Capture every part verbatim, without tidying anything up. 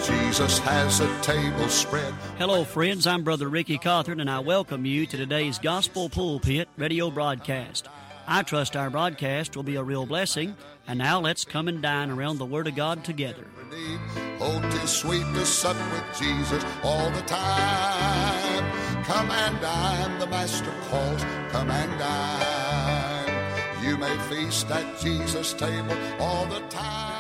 Jesus has a table spread. Hello, friends. I'm Brother Ricky Cawthorn, and I welcome you to today's Gospel Pulpit radio broadcast. I trust our broadcast will be a real blessing. And now let's come and dine around the Word of God together. Oh, 'tis sweet to sup with Jesus all the time. Come and dine, the Master calls. Come and dine. You may feast at Jesus' table all the time.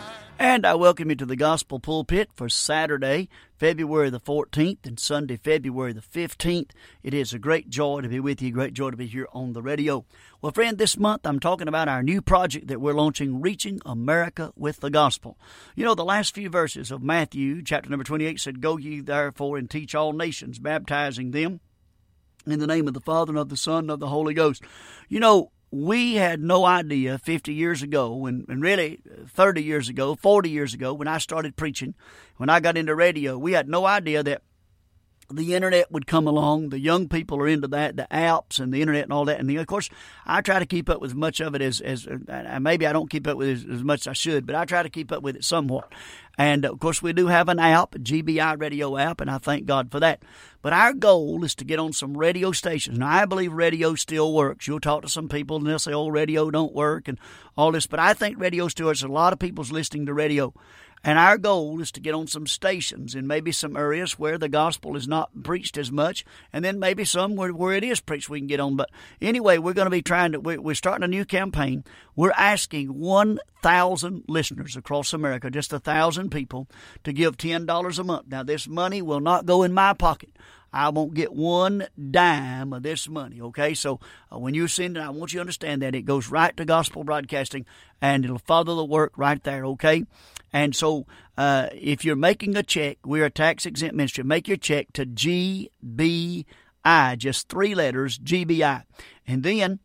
And I welcome you to the Gospel Pulpit for Saturday, February the fourteenth, and Sunday, February the fifteenth. It is a great joy to be with you, great joy to be here on the radio. Well, friend, this month I'm talking about our new project that we're launching, Reaching America with the Gospel. You know, the last few verses of Matthew, chapter number twenty-eight, said, Go ye therefore and teach all nations, baptizing them in the name of the Father, and of the Son, and of the Holy Ghost. You know, we had no idea fifty years ago, and, and really thirty years ago, forty years ago, when I started preaching, when I got into radio, we had no idea that the internet would come along. The young people are into that, the apps and the internet and all that. And of course, I try to keep up with as much of it as, as uh, maybe I don't keep up with it as, as much as I should, but I try to keep up with it somewhat. And of course, we do have an app, a G B I radio app, and I thank God for that. But our goal is to get on some radio stations. Now, I believe radio still works. You'll talk to some people and they'll say, oh, radio don't work and all this. But I think radio still works. A lot of people's listening to radio. And our goal is to get on some stations in maybe some areas where the gospel is not preached as much, and then maybe some where, where it is preached we can get on. But anyway, we're going to be trying to, we're, we're starting a new campaign. We're asking one thousand listeners across America, just one thousand people, to give ten dollars a month. Now, this money will not go in my pocket. I won't get one dime of this money, okay? So uh, when you send it, I want you to understand that it goes right to gospel broadcasting, and it'll follow the work right there, okay? And so uh, if you're making a check, we're a tax-exempt ministry. Make your check to G B I, just three letters, G B I. And then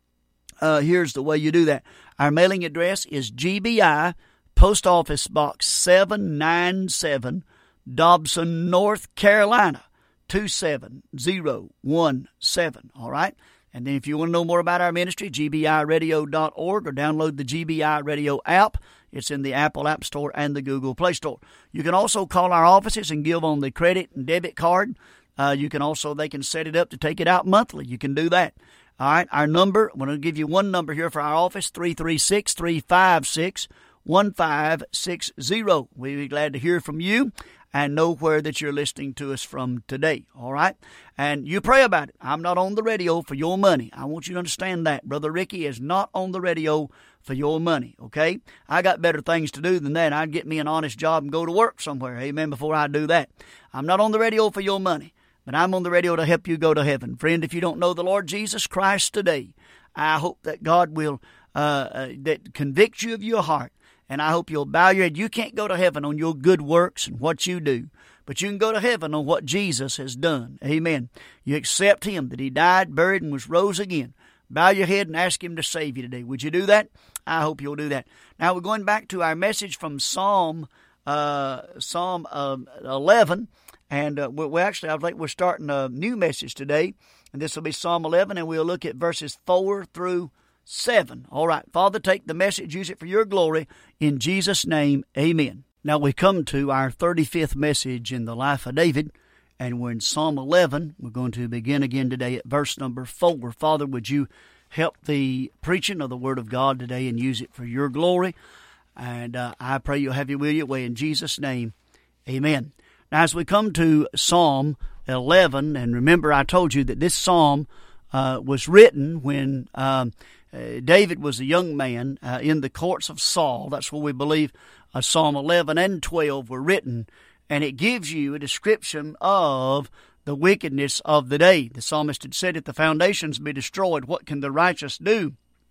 uh, here's the way you do that. Our mailing address is G B I, Post Office Box seven ninety-seven, Dobson, North Carolina, two seven zero one seven, all right? And then if you want to know more about our ministry, G B I radio dot org, or download the G B I Radio app. It's in the Apple App Store and the Google Play Store. You can also call our offices and give on the credit and debit card. Uh, you can also, they can set it up to take it out monthly. You can do that. All right, our number, I'm going to give you one number here for our office, three three six, three five six, one five six zero. We'd be glad to hear from you and know where that you're listening to us from today, all right? And you pray about it. I'm not on the radio for your money. I want you to understand that. Brother Ricky is not on the radio for your money, okay? I got better things to do than that. I'd get me an honest job and go to work somewhere, amen, before I do that. I'm not on the radio for your money, but I'm on the radio to help you go to heaven. Friend, if you don't know the Lord Jesus Christ today, I hope that God will uh, uh, that convict you of your heart. And I hope you'll bow your head. You can't go to heaven on your good works and what you do, but you can go to heaven on what Jesus has done. Amen. You accept Him, that He died, buried, and was rose again. Bow your head and ask Him to save you today. Would you do that? I hope you'll do that. Now we're going back to our message from Psalm uh, Psalm uh, eleven, and uh, we actually I think we're starting a new message today, and this will be Psalm eleven, and we'll look at verses four through seven. All right, Father, take the message, use it for your glory. In Jesus' name, amen. Now we come to our thirty-fifth message in the life of David, and we're in Psalm eleven. We're going to begin again today at verse number four. Father, would you help the preaching of the Word of God today and use it for your glory? And uh, I pray you'll have your will your way in Jesus' name, amen. Now as we come to Psalm eleven, and remember I told you that this psalm uh, was written when um, Uh, David was a young man uh, in the courts of Saul. That's where we believe uh, Psalm eleven and twelve were written. And it gives you a description of the wickedness of the day. The psalmist had said, if the foundations be destroyed, what can the righteous do?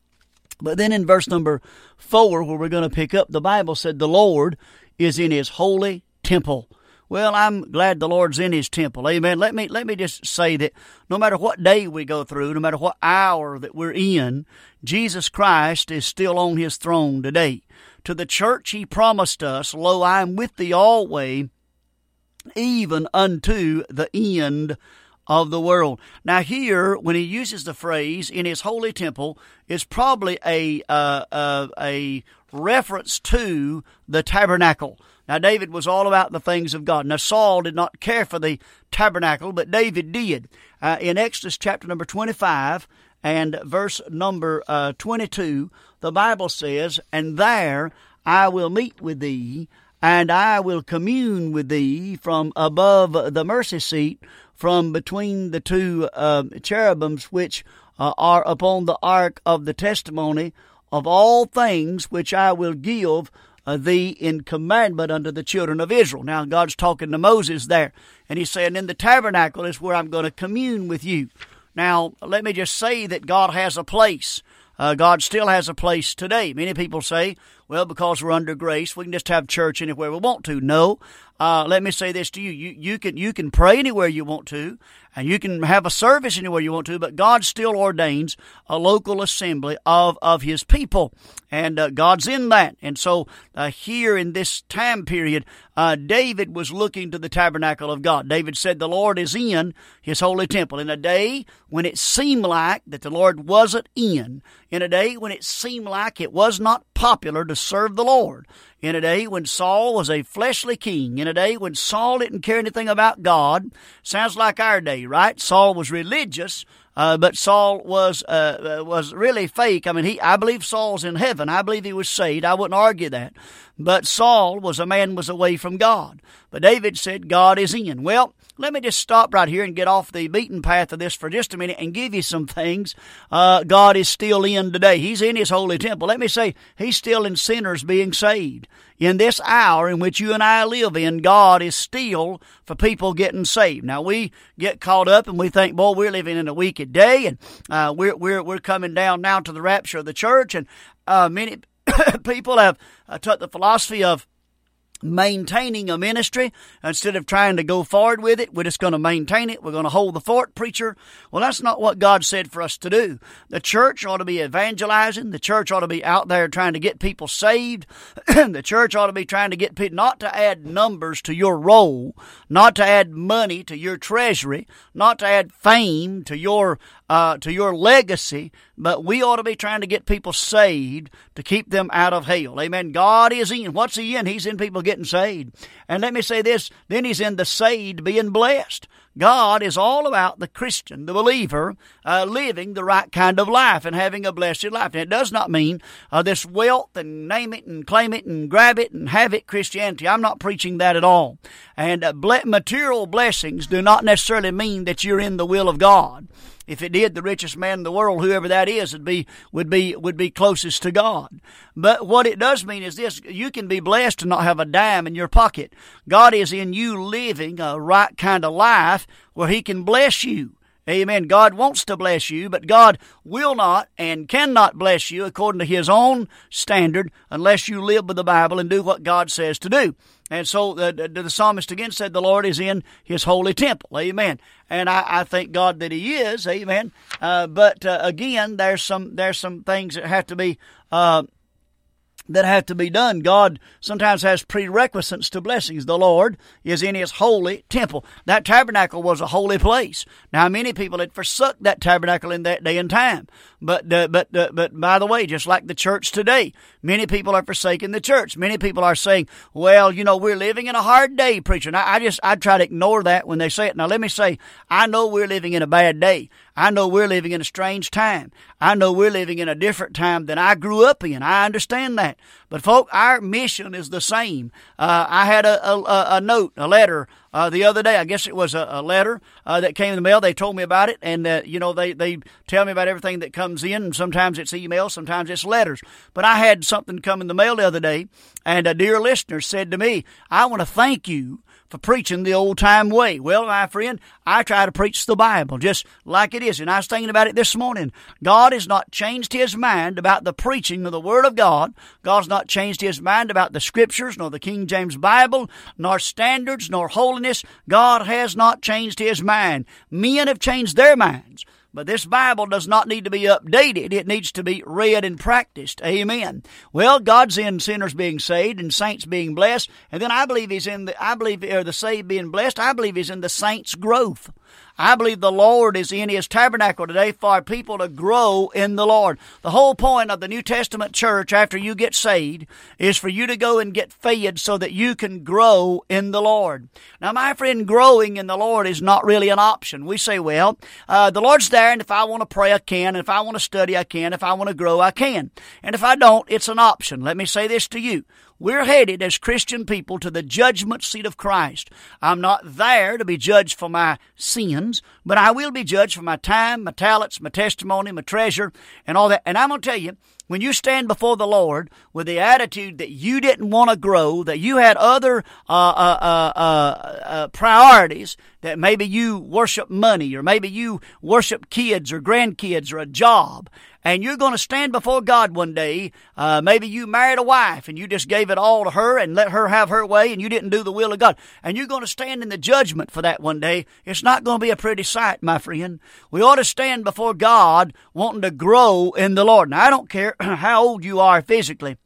But then in verse number four, where we're going to pick up, the Bible said, the Lord is in His holy temple. Well, I'm glad the Lord's in His temple. Amen. Let me let me just say that no matter what day we go through, no matter what hour that we're in, Jesus Christ is still on His throne today. To the church He promised us, lo, I am with thee always, even unto the end of the world. Now here, when He uses the phrase in His holy temple, is probably a uh, uh, a reference to the tabernacle. Now, David was all about the things of God. Now, Saul did not care for the tabernacle, but David did. Uh, in Exodus chapter number twenty-five and verse number uh, twenty-two, the Bible says, "And there I will meet with thee, and I will commune with thee from above the mercy seat, from between the two uh, cherubims which uh, are upon the ark of the testimony, of all things which I will give uh, thee in commandment unto the children of Israel." Now, God's talking to Moses there, and he's saying, in the tabernacle is where I'm going to commune with you. Now, let me just say that God has a place. Uh, God still has a place today. Many people say, well, because we're under grace, we can just have church anywhere we want to. No. Uh, let me say this to you. You, you can, you can pray anywhere you want to, and you can have a service anywhere you want to, but God still ordains a local assembly of, of His people. And uh, God's in that. And so uh, here in this time period, uh, David was looking to the tabernacle of God. David said the Lord is in His holy temple. In a day when it seemed like that the Lord wasn't in, in a day when it seemed like it was not popular to serve the Lord, in a day when Saul was a fleshly king, in a day when Saul didn't care anything about God. Sounds like our day, right? Saul was religious, uh, but Saul was uh, uh, was really fake. I mean, he I believe Saul's in heaven. I believe he was saved. I wouldn't argue that. But Saul was a man was away from God. But David said God is in. Well, let me just stop right here and get off the beaten path of this for just a minute and give you some things uh, God is still in today. He's in His holy temple. Let me say, He's still in sinners being saved. In this hour in which you and I live in, God is still for people getting saved. Now, we get caught up and we think, boy, we're living in a wicked day, and uh, we're, we're, we're coming down now to the rapture of the church, and uh, many people have uh, took the philosophy of maintaining a ministry instead of trying to go forward with it. We're just going to maintain it. We're going to hold the fort, preacher. Well, that's not what God said for us to do. The church ought to be evangelizing. The church ought to be out there trying to get people saved. The church ought to be trying to get people, not to add numbers to your roll, not to add money to your treasury, not to add fame to your uh, to your legacy, but we ought to be trying to get people saved to keep them out of hell. Amen. God is in. What's He in? He's in people getting saved. And let me say this, then He's in the saved being blessed. God is all about the Christian, the believer, uh, living the right kind of life and having a blessed life. And it does not mean uh, this wealth and name it and claim it and grab it and have it Christianity. I'm not preaching that at all. And uh, material blessings do not necessarily mean that you're in the will of God. If it did, the richest man in the world, whoever that is, would be would be would be closest to God. But what it does mean is this: you can be blessed and not have a dime in your pocket. God is in you living a right kind of life where He can bless you. Amen. God wants to bless you, but God will not and cannot bless you according to His own standard unless you live by the Bible and do what God says to do. And so the, the, the psalmist again said the Lord is in His holy temple. Amen. And I, I thank God that He is. Amen. Uh, but uh, again, there's some there's some things that have to be uh, that have to be done. God sometimes has prerequisites to blessings. The Lord is in His holy temple. That tabernacle was a holy place. Now, many people had forsook that tabernacle in that day and time. But uh, but uh, but by the way, just like the church today, many people are forsaking the church. Many people are saying, well, you know, we're living in a hard day, preacher. And I, I just, I try to ignore that when they say it. Now, let me say, I know we're living in a bad day. I know we're living in a strange time. I know we're living in a different time than I grew up in. I understand that. But, folk, our mission is the same. Uh, I had a, a, a note, a letter, uh, the other day. I guess it was a, a letter uh, that came in the mail. They told me about it, and, uh, you know, they, they tell me about everything that comes in. And sometimes it's email, sometimes it's letters. But I had something come in the mail the other day, and a dear listener said to me, I want to thank you for preaching the old-time way. Well, my friend, I try to preach the Bible just like it is. And I was thinking about it this morning. God has not changed His mind about the preaching of the Word of God. God's not changed His mind about the Scriptures, nor the King James Bible, nor standards, nor holiness. God has not changed His mind. Men have changed their minds. But this Bible does not need to be updated. It needs to be read and practiced. Amen. Well, God's in sinners being saved and saints being blessed. And then I believe He's in the, I believe, or the saved being blessed. I believe He's in the saints' growth. I believe the Lord is in His tabernacle today for people to grow in the Lord. The whole point of the New Testament church after you get saved is for you to go and get fed so that you can grow in the Lord. Now, my friend, growing in the Lord is not really an option. We say, well, uh, the Lord's there, and if I want to pray, I can. And if I want to study, I can. If I want to grow, I can. And if I don't, it's an option. Let me say this to you. We're headed as Christian people to the judgment seat of Christ. I'm not there to be judged for my sins, but I will be judged for my time, my talents, my testimony, my treasure, and all that. And I'm going to tell you, when you stand before the Lord with the attitude that you didn't want to grow, that you had other uh, uh, uh, uh, uh, priorities, that maybe you worship money, or maybe you worship kids or grandkids or a job, and you're going to stand before God one day, uh, maybe you married a wife and you just gave it all to her and let her have her way and you didn't do the will of God, and you're going to stand in the judgment for that one day. It's not going to be a pretty sight, my friend. We ought to stand before God wanting to grow in the Lord. Now, I don't care how old you are physically.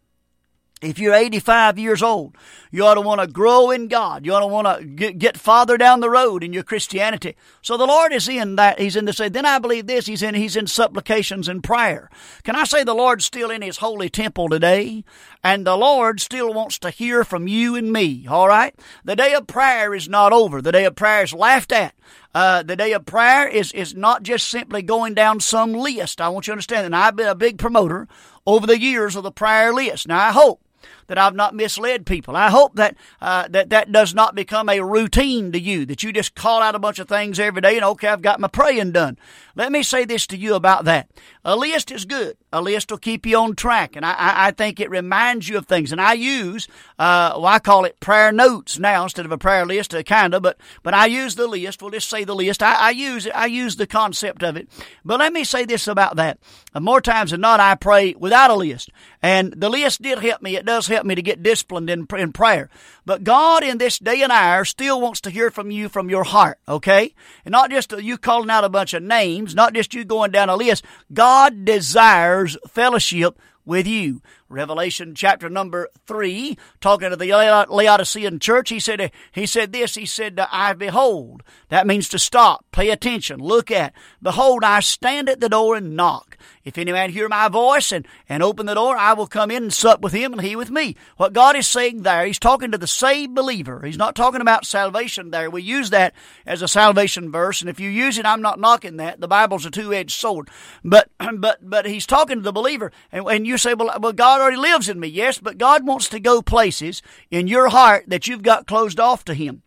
If you're eighty-five years old, you ought to want to grow in God. You ought to want to get, get farther down the road in your Christianity. So the Lord is in that. He's in the say. Then I believe this. He's in. He's in supplications and prayer. Can I say the Lord's still in His holy temple today, and the Lord still wants to hear from you and me. All right. The day of prayer is not over. The day of prayer is laughed at. Uh, the day of prayer is is not just simply going down some list. I want you to understand that. And I've been a big promoter over the years of the prayer list. Now I hope that I've not misled people. I hope that uh, that that does not become a routine to you, that you just call out a bunch of things every day and, okay, I've got my praying done. Let me say this to you about that. A list is good. A list will keep you on track, and I, I, I think it reminds you of things. And I use, uh, well, I call it prayer notes now instead of a prayer list, uh, kind of, but but I use the list. We'll just say the list. I, I use I use the concept of it. But let me say this about that. Uh, more times than not, I pray without a list. And the list did help me. It does help me to get disciplined in, in prayer. But God in this day and hour still wants to hear from you from your heart, okay? And not just you calling out a bunch of names, not just you going down a list. God desires fellowship with you. Revelation chapter number three, talking to the Laodicean church, he said, he said this, he said, I behold. That means to stop, pay attention, look at. Behold, I stand at the door and knock. If any man hear my voice and, and open the door, I will come in and sup with him and he with me. What God is saying there, He's talking to the saved believer. He's not talking about salvation there. We use that as a salvation verse, and if you use it, I'm not knocking that. The Bible's a two-edged sword. But but but He's talking to the believer, and, and you say, well, well, God already lives in me. Yes, but God wants to go places in your heart that you've got closed off to Him.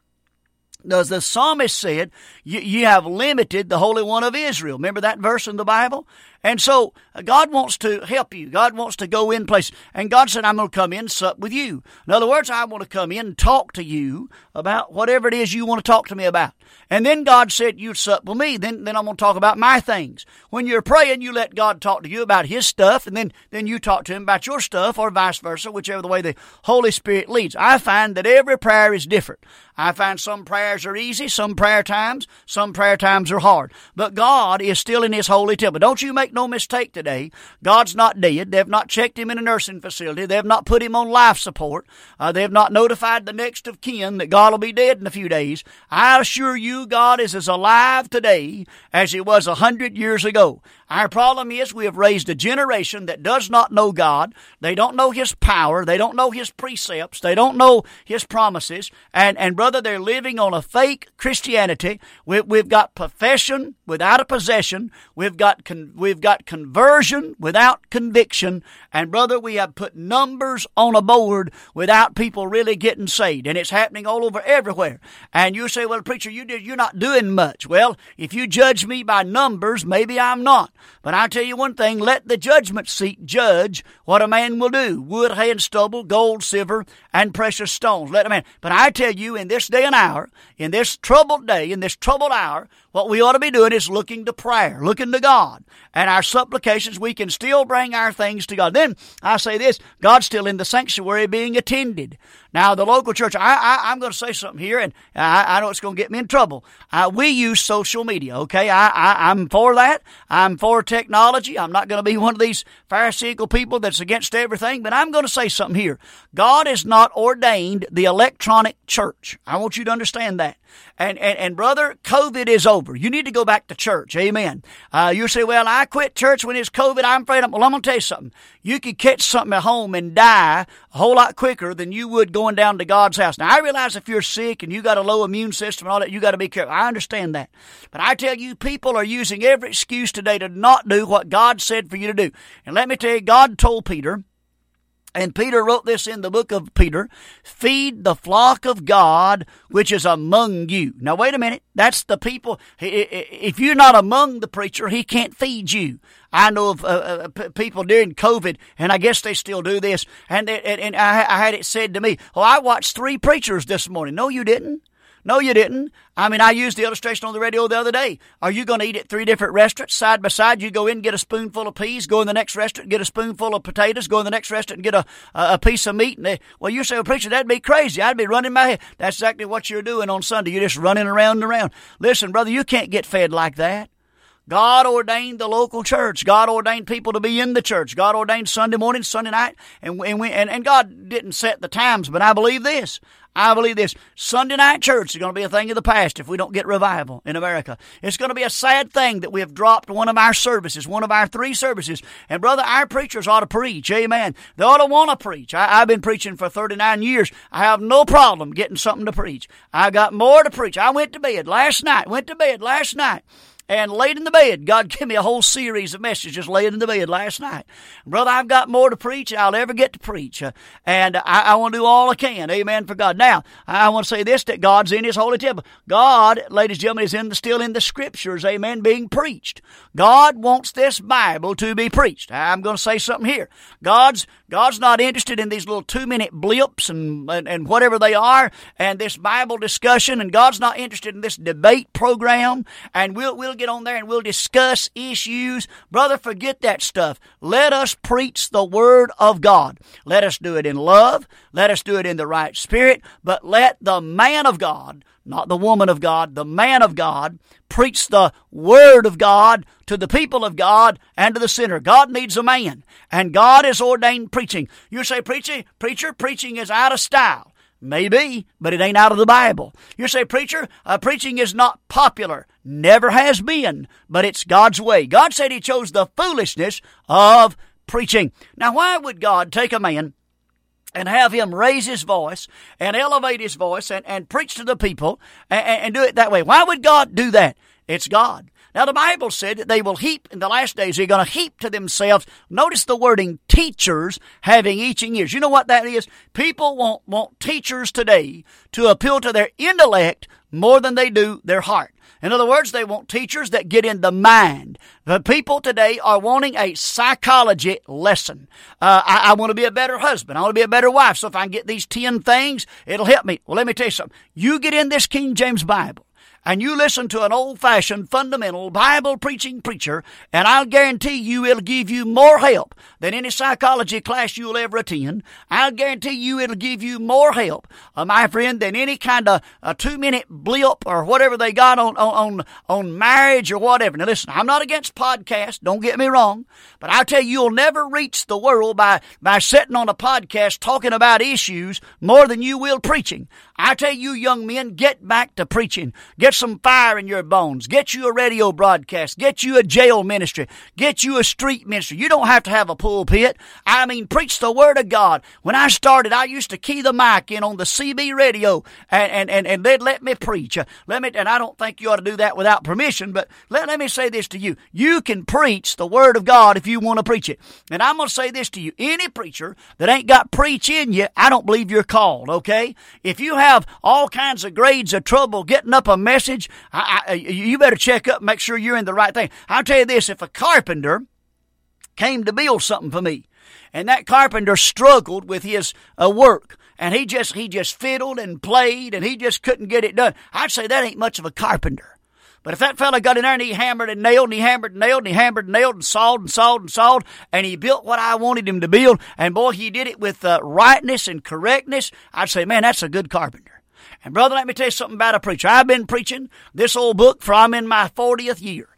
As the psalmist said, you, you have limited the Holy One of Israel. Remember that verse in the Bible? And so God wants to help you. God wants to go in places. And God said, I'm going to come in and sup with you. In other words, I want to come in and talk to you about whatever it is you want to talk to me about. And then God said, you sup with me. Then, then I'm going to talk about my things. When you're praying, you let God talk to you about His stuff, and then, then you talk to Him about your stuff, or vice versa, whichever the way the Holy Spirit leads. I find that every prayer is different. I find some prayers are easy, some prayer times, some prayer times are hard. But God is still in His holy temple. Don't you make no mistake today. God's not dead. They've not checked Him in a nursing facility. They've not put Him on life support. Uh, they've not notified the next of kin that God will be dead in a few days. I assure you, God is as alive today as He was a hundred years ago. Our problem is we have raised a generation that does not know God. They don't know His power. They don't know His precepts. They don't know His promises. And, and brother, they're living on a fake Christianity. We, we've got profession without a possession. We've got con, we've got conversion without conviction. And brother, we have put numbers on a board without people really getting saved. And it's happening all over everywhere. And you say, well, preacher, you did, you're not doing much. Well, if you judge me by numbers, maybe I'm not. But I tell you one thing, let the judgment seat judge what a man will do. Wood, hay, and stubble, gold, silver, and precious stones. Let a man. But I tell you, in this day and hour, in this troubled day, in this troubled hour, what we ought to be doing is looking to prayer, looking to God. And our supplications, we can still bring our things to God. Then I say this, God's still in the sanctuary being attended. Now, the local church, I, I, I'm going to say something here, and I, I know it's going to get me in trouble. Uh, we use social media, okay? I, I, I'm for that. I'm for technology. I'm not going to be one of these Pharisaical people that's against everything, but I'm going to say something here. God has not ordained the electronic church. I want you to understand that. And, and, and brother, COVID is over. You need to go back to church. Amen. Uh, you say, well, I quit church when it's COVID. I'm afraid of, well, I'm going to tell you something. You could catch something at home and die a whole lot quicker than you would going down to God's house. Now, I realize if you're sick and you got a low immune system and all that, you got to be careful. I understand that. But I tell you, people are using every excuse today to not do what God said for you to do. And let me tell you, God told Peter, and Peter wrote this in the book of Peter, feed the flock of God which is among you. Now, wait a minute. That's the people. If you're not among the preacher, he can't feed you. I know of uh, uh, people during COVID, and I guess they still do this, and, they, and, and I, I had it said to me, oh, I watched three preachers this morning. No, you didn't. No, you didn't. I mean, I used the illustration on the radio the other day. Are you going to eat at three different restaurants side by side? You go in, get a spoonful of peas, go in the next restaurant, get a spoonful of potatoes, go in the next restaurant and get a, a, a piece of meat. And they, well, you say, well, preacher, that'd be crazy. I'd be running my head. That's exactly what you're doing on Sunday. You're just running around and around. Listen, brother, you can't get fed like that. God ordained the local church. God ordained people to be in the church. God ordained Sunday morning, Sunday night, and and, we, and and God didn't set the times, but I believe this. I believe this. Sunday night church is going to be a thing of the past if we don't get revival in America. It's going to be a sad thing that we have dropped one of our services, one of our three services. And brother, our preachers ought to preach. Amen. They ought to want to preach. I, I've been preaching for thirty-nine years. I have no problem getting something to preach. I got more to preach. I went to bed last night, went to bed last night. And laid in the bed, God gave me a whole series of messages laid in the bed last night. Brother, I've got more to preach than I'll ever get to preach. Uh, and I, I want to do all I can. Amen for God. Now, I want to say this, that God's in His holy temple. God, ladies and gentlemen, is in the, still in the Scriptures, amen, being preached. God wants this Bible to be preached. I'm going to say something here. God's God's not interested in these little two-minute blips and, and, and whatever they are, and this Bible discussion, and God's not interested in this debate program, and we'll we'll get on there and we'll discuss issues. Brother, forget that stuff. Let us preach the Word of God. Let us do it in love. Let us do it in the right spirit, but let the man of God, not the woman of God, the man of God, preach the Word of God to the people of God and to the sinner. God needs a man, and God has ordained preaching. You say, preacher, preacher, preaching is out of style. Maybe, but it ain't out of the Bible. You say, preacher, uh, preaching is not popular. Never has been, but it's God's way. God said He chose the foolishness of preaching. Now, why would God take a man and have him raise his voice and elevate his voice and, and preach to the people and, and do it that way? Why would God do that? It's God. Now, the Bible said that they will heap, in the last days, they're going to heap to themselves, notice the wording, teachers having itching ears. You know what that is? People want, want teachers today to appeal to their intellect more than they do their heart. In other words, they want teachers that get in the mind. The people today are wanting a psychology lesson. Uh, I, I want to be a better husband. I want to be a better wife. So if I can get these ten things, it'll help me. Well, let me tell you something. You get in this King James Bible, and you listen to an old-fashioned, fundamental, Bible-preaching preacher, and I'll guarantee you it'll give you more help than any psychology class you'll ever attend. I'll guarantee you it'll give you more help, uh, my friend, than any kind of a two-minute blip or whatever they got on, on, on marriage or whatever. Now, listen, I'm not against podcasts, don't get me wrong, but I'll tell you, you'll never reach the world by, by sitting on a podcast talking about issues more than you will preaching. I tell you, young men, get back to preaching. Get some fire in your bones. Get you a radio broadcast. Get you a jail ministry. Get you a street ministry. You don't have to have a pulpit. I mean, preach the Word of God. When I started, I used to key the mic in on the C B radio, and, and, and, and they'd let me preach. Uh, let me, and I don't think you ought to do that without permission, but let, let me say this to you. You can preach the Word of God if you want to preach it. And I'm going to say this to you. Any preacher that ain't got preach in you, I don't believe you're called, okay? If you have Have all kinds of grades of trouble getting up a message, I, I, you better check up and make sure you're in the right thing. I'll tell you this, if a carpenter came to build something for me, and that carpenter struggled with his uh, work, and he just he just fiddled and played, and he just couldn't get it done, I'd say that ain't much of a carpenter. But if that fella got in there and he hammered and nailed and he hammered and nailed and he hammered and nailed and sawed and sawed and sawed and he built what I wanted him to build, and boy, he did it with uh, rightness and correctness, I'd say, man, that's a good carpenter. And brother, let me tell you something about a preacher. I've been preaching this old book for I'm in my fortieth year.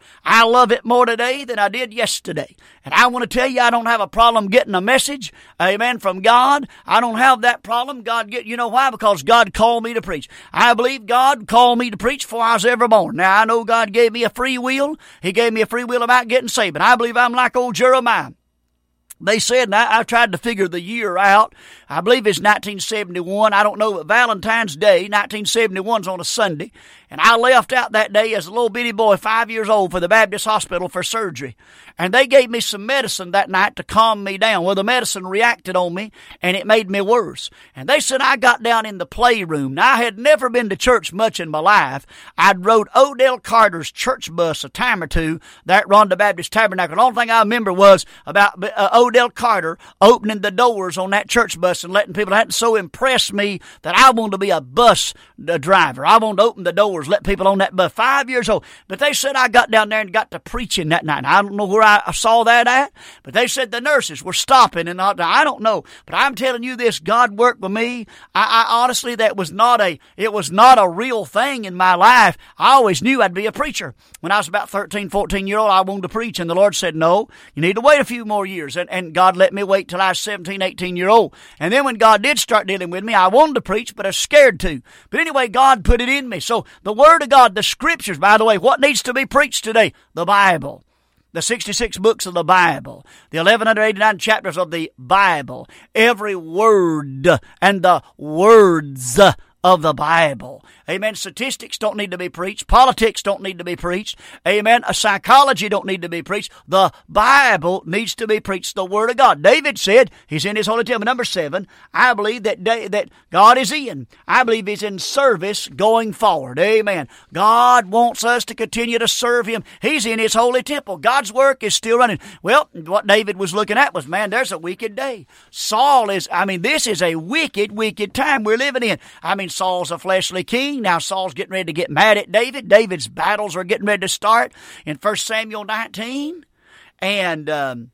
I love it more today than I did yesterday. And I want to tell you, I don't have a problem getting a message, amen, from God. I don't have that problem. God get, you know why? Because God called me to preach. I believe God called me to preach before I was ever born. Now, I know God gave me a free will. He gave me a free will about getting saved. And I believe I'm like old Jeremiah. They said, and I, I tried to figure the year out. I believe it's nineteen seventy-one. I don't know, but Valentine's Day, nineteen seventy-one's on a Sunday. And I left out that day as a little bitty boy, five years old, for the Baptist hospital for surgery. And they gave me some medicine that night to calm me down. Well, the medicine reacted on me, and it made me worse. And they said I got down in the playroom. Now, I had never been to church much in my life. I'd rode Odell Carter's church bus a time or two there at Ronda Baptist Tabernacle. The only thing I remember was about uh, Odell Carter opening the doors on that church bus and letting people. That so impressed me that I wanted to be a bus driver. I wanted to open the doors, let people on that bus. Five years old. But they said I got down there and got to preaching that night. I don't know where I saw that at, but they said the nurses were stopping. And I don't know, but I'm telling you this, God worked with me. I, I honestly, that was not a, it was not a real thing in my life. I always knew I'd be a preacher. When I was about thirteen, fourteen year old, I wanted to preach, and the Lord said, no, you need to wait a few more years. And, and God let me wait till I was seventeen, eighteen year old. And then when God did start dealing with me, I wanted to preach, but I was scared to. But anyway, God put it in me. So the Word of God, the Scriptures, by the way, what needs to be preached today? The Bible. The sixty-six books of the Bible, the eleven eighty-nine chapters of the Bible, every word and the words of the Bible. Amen. Statistics don't need to be preached. Politics don't need to be preached. Amen. A psychology don't need to be preached. The Bible needs to be preached. The Word of God. David said, he's in his holy temple. Number seven, I believe that that God is in. I believe He's in service going forward. Amen. God wants us to continue to serve Him. He's in His holy temple. God's work is still running. Well, what David was looking at was, man, there's a wicked day. Saul is, I mean, this is a wicked, wicked time we're living in. I mean, Saul's a fleshly king. Now Saul's getting ready to get mad at David. David's battles are getting ready to start in First Samuel nineteen. And um,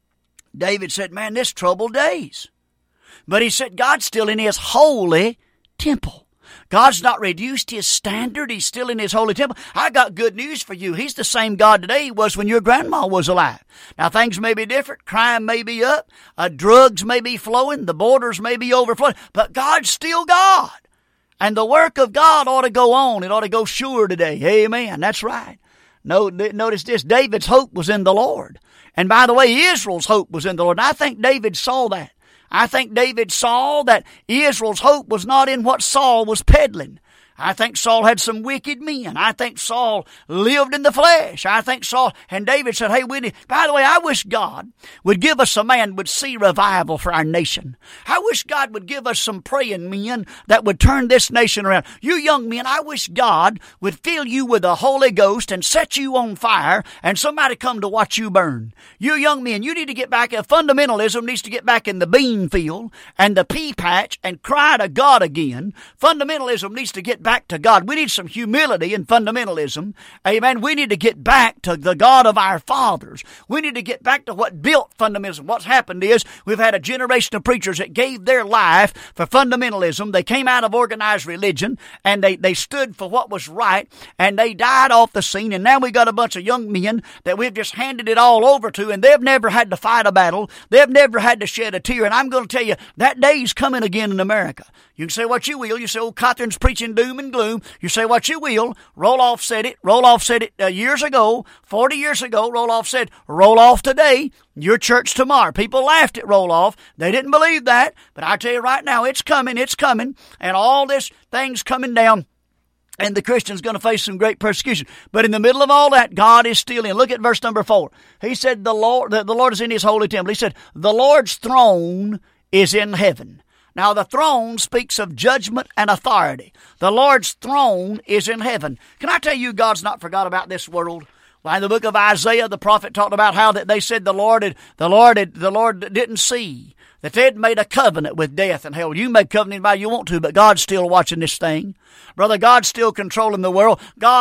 David said, man, this troubled days. But he said, God's still in His holy temple. God's not reduced His standard. He's still in His holy temple. I got good news for you. He's the same God today He was when your grandma was alive. Now, things may be different. Crime may be up. Uh, drugs may be flowing. The borders may be overflowing. But God's still God. And the work of God ought to go on. It ought to go sure today. Amen. That's right. No, notice this. David's hope was in the Lord. And by the way, Israel's hope was in the Lord. And I think David saw that. I think David saw that Israel's hope was not in what Saul was peddling. I think Saul had some wicked men. I think Saul lived in the flesh. I think Saul, and David said, hey, we need, by the way, I wish God would give us a man would see revival for our nation. I wish God would give us some praying men that would turn this nation around. You young men, I wish God would fill you with the Holy Ghost and set you on fire and somebody come to watch you burn. You young men, you need to get back, fundamentalism needs to get back in the bean field and the pea patch and cry to God again. Fundamentalism needs to get back to God. We need some humility in fundamentalism. Amen. We need to get back to the God of our fathers. We need to get back to what built fundamentalism. What's happened is we've had a generation of preachers that gave their life for fundamentalism. They came out of organized religion and they, they stood for what was right and they died off the scene. And now we got a bunch of young men that we've just handed it all over to, and they've never had to fight a battle. They've never had to shed a tear. And I'm going to tell you, that day's coming again in America. You can say what you will. You say, oh, Cothran's preaching doom and gloom. You say what you will. Roloff said it. Roloff said it uh, years ago, forty years ago. Roloff said, roll off today, your church tomorrow. People laughed at Roloff. They didn't believe that. But I tell you right now, it's coming, it's coming. And all this thing's coming down. And the Christian's going to face some great persecution. But in the middle of all that, God is still in. Look at verse number four. He said, the Lord, the, the Lord is in His holy temple. He said, the Lord's throne is in heaven. Now, the throne speaks of judgment and authority. The Lord's throne is in heaven. Can I tell you, God's not forgot about this world? Well, in the book of Isaiah, the prophet talked about how that they said the Lord had, the Lord had, the Lord didn't see, that they had made a covenant with death and hell. You make covenant by you want to, but God's still watching this thing. Brother, God's still controlling the world. God's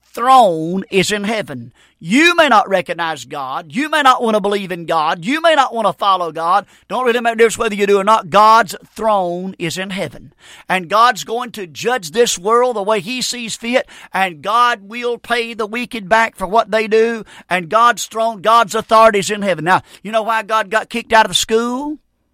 throne is in heaven. You may not recognize God. You may not want to believe in God. You may not want to follow God. Don't really make a difference whether you do or not. God's throne is in heaven. And God's going to judge this world the way He sees fit. And God will pay the wicked back for what they do. And God's throne, God's authority is in heaven. Now, you know why God got kicked out of the school?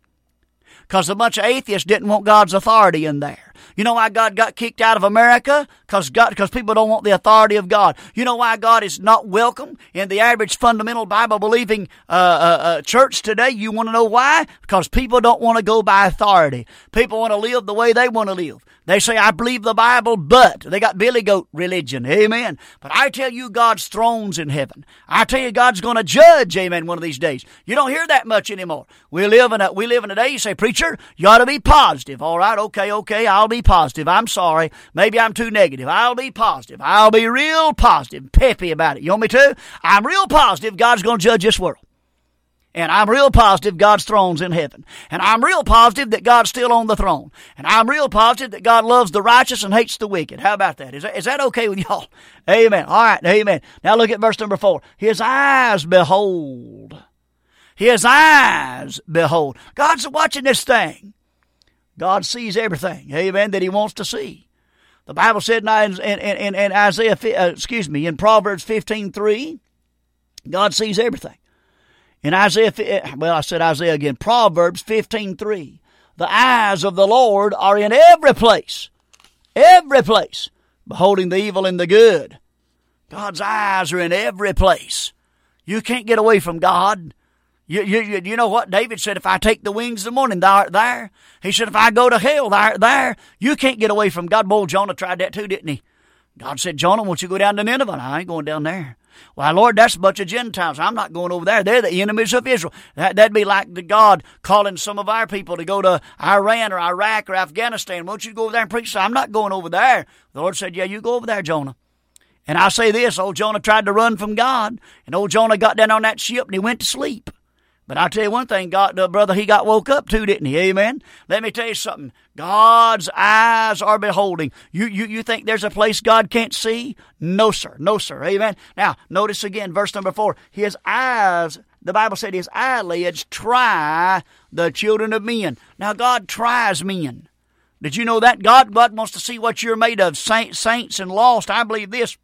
Because a bunch of atheists didn't want God's authority in there. You know why God got kicked out of America? Because God, because people don't want the authority of God. You know why God is not welcome in the average fundamental Bible-believing uh, uh, uh, church today? You want to know why? Because people don't want to go by authority. People want to live the way they want to live. They say, I believe the Bible, but they got billy goat religion. Amen. But I tell you, God's throne's in heaven. I tell you, God's going to judge, amen, one of these days. You don't hear that much anymore. We live in a, we live in a day, you say, preacher, you ought to be positive. All right, okay, okay, I'll be positive. I'm sorry. Maybe I'm too negative. I'll be positive. I'll be real positive, peppy about it. You want me to? I'm real positive God's going to judge this world. And I'm real positive God's throne's in heaven. And I'm real positive that God's still on the throne. And I'm real positive that God loves the righteous and hates the wicked. How about that? Is that, is that okay with y'all? Amen. All right, amen. Now look at verse number four. His eyes behold. His eyes behold. God's watching this thing. God sees everything, amen, that He wants to see. The Bible said in, in, in, in Isaiah, uh, excuse me, in Proverbs fifteen three, God sees everything. In Isaiah, well, I said Isaiah again, Proverbs fifteen three, the eyes of the Lord are in every place, every place, beholding the evil and the good. God's eyes are in every place. You can't get away from God. You, you, you know what? David said, if I take the wings of the morning, thou art there. He said, if I go to hell, thou art there. You can't get away from God. Boy, Jonah tried that too, didn't he? God said, Jonah, won't you go down to Nineveh? I ain't going down there. Well, Lord, that's a bunch of Gentiles. I'm not going over there. They're the enemies of Israel. That, that'd be like the God calling some of our people to go to Iran or Iraq or Afghanistan. Won't you go over there and preach? So I'm not going over there. The Lord said, yeah, you go over there, Jonah. And I say this, old Jonah tried to run from God, and old Jonah got down on that ship and he went to sleep. But I'll tell you one thing, God, uh, brother, he got woke up too, didn't he? Amen? Let me tell you something. God's eyes are beholding. You, you, you think there's a place God can't see? No, sir. No, sir. Amen? Now, notice again, verse number four. His eyes, the Bible said his eyelids try the children of men. Now, God tries men. Did you know that? God, God wants to see what you're made of, saint, saints and lost. I believe this.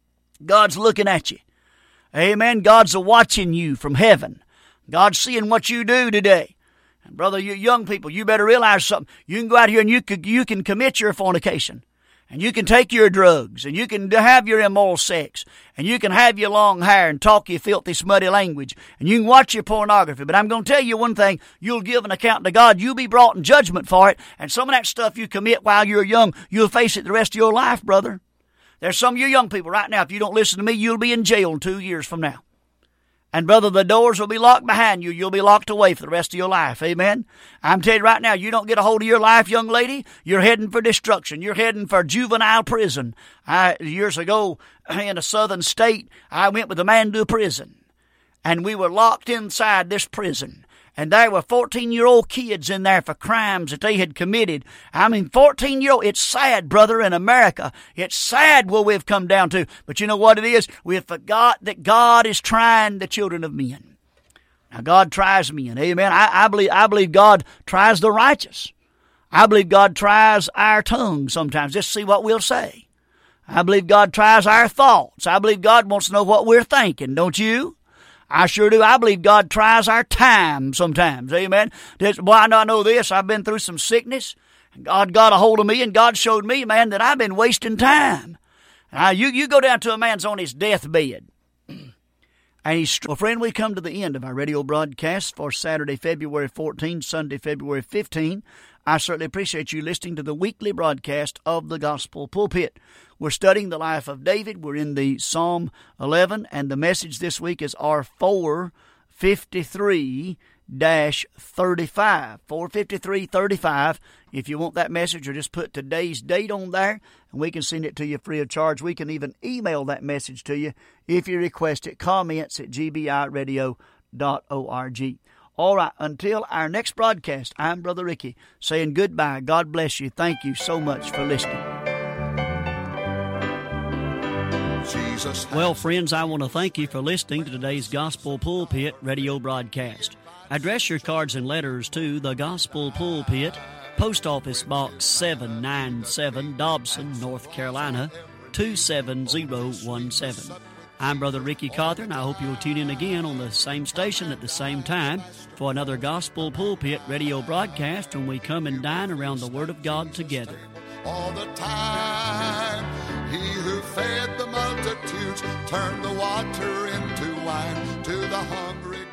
God's looking at you. Amen? God's watching you from heaven. God's seeing what you do today. And brother, you young people, you better realize something. You can go out here and you can, you can commit your fornication. And you can take your drugs. And you can have your immoral sex. And you can have your long hair and talk your filthy, smutty language. And you can watch your pornography. But I'm going to tell you one thing. You'll give an account to God. You'll be brought in judgment for it. And some of that stuff you commit while you're young, you'll face it the rest of your life, brother. There's some of you young people right now, if you don't listen to me, you'll be in jail two years from now. And brother, the doors will be locked behind you. You'll be locked away for the rest of your life. Amen. I'm telling you right now, you don't get a hold of your life, young lady, you're heading for destruction. You're heading for juvenile prison. I, years ago, in a southern state, I went with a man to a prison. And we were locked inside this prison. And there were fourteen-year-old kids in there for crimes that they had committed. I mean, fourteen-year-old, it's sad, brother, in America. It's sad what we've come down to. But you know what it is? We have forgot that God is trying the children of men. Now, God tries men. Amen. I, I believe I believe God tries the righteous. I believe God tries our tongue sometimes, just to see what we'll say. I believe God tries our thoughts. I believe God wants to know what we're thinking, don't you? I sure do. I believe God tries our time sometimes. Amen. This, well, I know, I know this. I've been through some sickness. And God got a hold of me, and God showed me, man, that I've been wasting time. Now, you, you go down to a man's on his deathbed. And he's, well, friend, we come to the end of our radio broadcast for Saturday, February fourteenth, Sunday, February fifteenth. I certainly appreciate you listening to the weekly broadcast of the Gospel Pulpit. We're studying the life of David. We're in the Psalm eleven, and the message this week is R four fifty-three thirty-five. four fifty-three thirty-five. If you want that message, or just put today's date on there, and we can send it to you free of charge. We can even email that message to you if you request it. Comments at g b i radio dot org. All right, until our next broadcast, I'm Brother Ricky saying goodbye. God bless you. Thank you so much for listening. Jesus has. Well, friends, I want to thank you for listening to today's Gospel Pulpit radio broadcast. Address your cards and letters to the Gospel Pulpit, Post Office Box seven ninety-seven, Dobson, North Carolina, two seven zero one seven. I'm Brother Ricky Cawthorn. I hope you'll tune in again on the same station at the same time for another Gospel Pulpit radio broadcast when we come and dine around the Word of God together. All the time, he who fed the multitudes turned the water into wine to the hungry.